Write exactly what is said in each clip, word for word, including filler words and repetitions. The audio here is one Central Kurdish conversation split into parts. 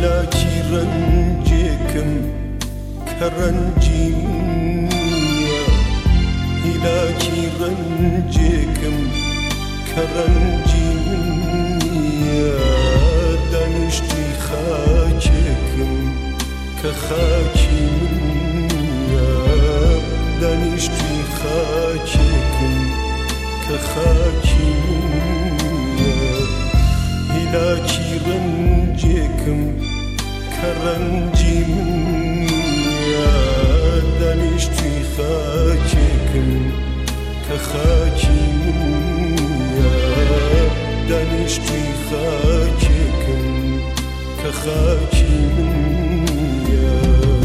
هلاكي رنجكم كرنجي منيا هلاكي رنجكم كرنجي منيا دانشتي خاككم كخاكي منيا دانشتي خاككم كخاكي منيا هلاكي رنجكم كرنجي منيا دانشتي خاككم كخاكي منيا دانشتي خاككم كخاكي منيا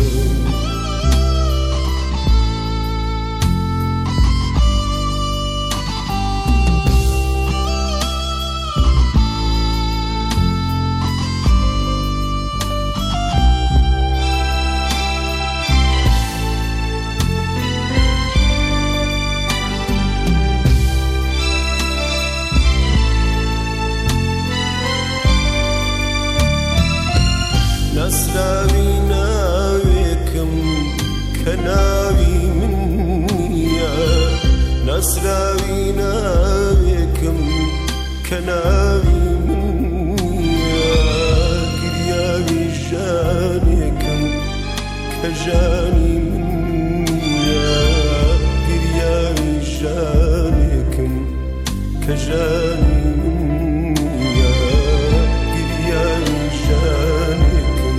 نسراوي ناويكم كناوي منيا نسراوي ناويكم كناوي منيا قرياوي جانيكم كجاني منيا قرياوي جانيكم كجاني منيا قرياوي جانيكم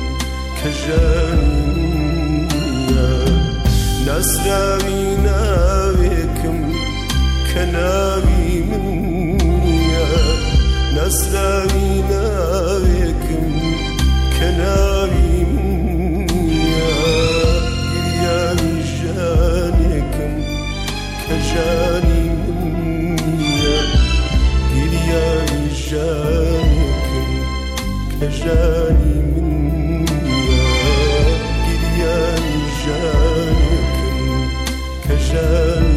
كجانيا نسراوي ناويكم كناوي منيا نسراوي ناويكم كناوي منيا قرياوي جانيكم كجاني منيا قرياوي جانيكم كجاني منيا قرياوي جانيكم كجاني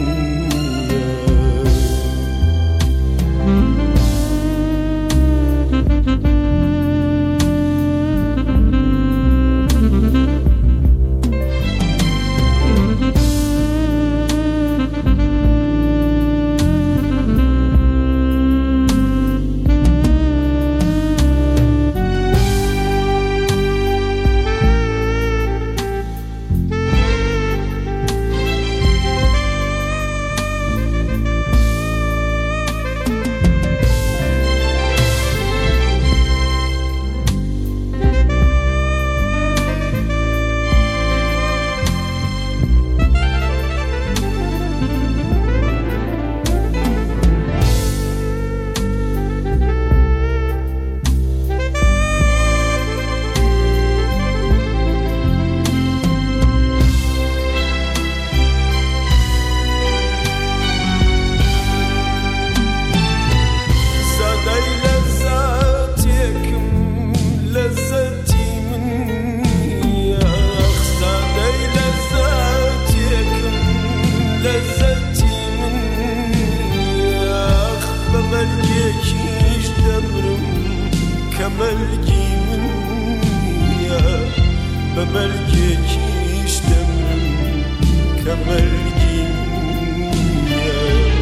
ببلجيش دمرم كملجي منيا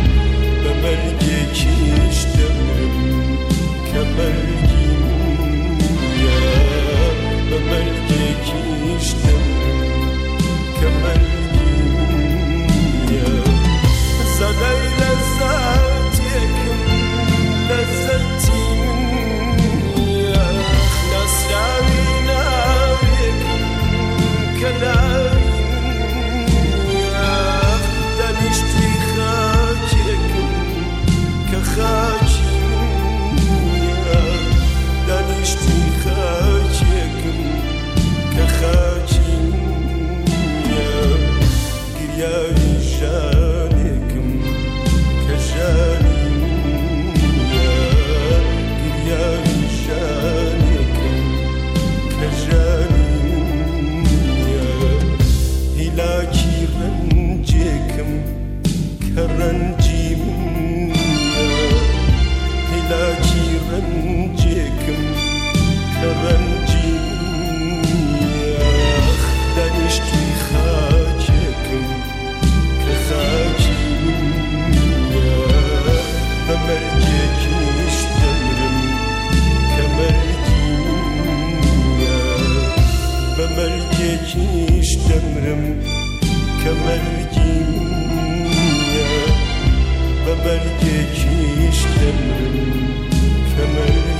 ببلجيش دمرم كملجي منيا ببلجيش دمرم كملجي منيا زادي لذاتكم لذتي منيا نسراوي كناوي منيا دانشتي خاككم كخاكي منيا دمرم کمرگیه به برگه کیش دمرم کمرگیه